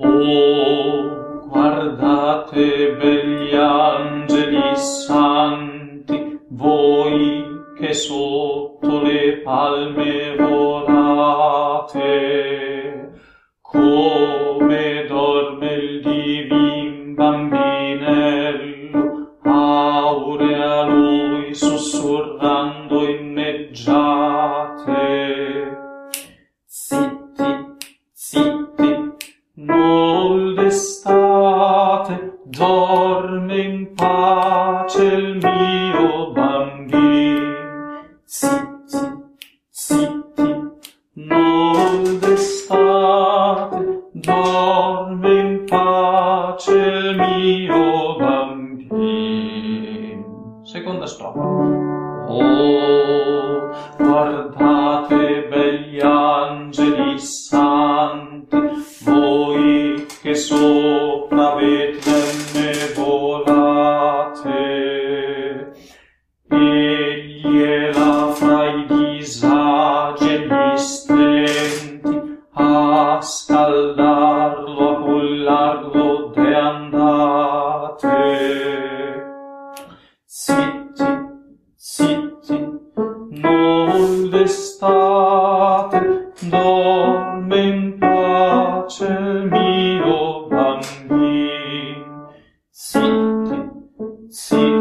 Oh, guardate begli angeli santi, voi che sotto le palme volate, come dorme il divin bambinello, aurea lui sussurrando inneggiate. Zitti, zitti, nol destate, dorme in pace il mio bambin. Zitti, zitti, nol destate, dorme in pace il mio bambin. Seconda strofa. Oh, guardate begli angeli santi, voi che sopra Betlemme volate, egli è là fra i disagi e gli stenti, a scaldarlo, a cullarlo de andate. Zitti, zitti, nol destate, dorme in pace il mio bambin. Zitti, zitti.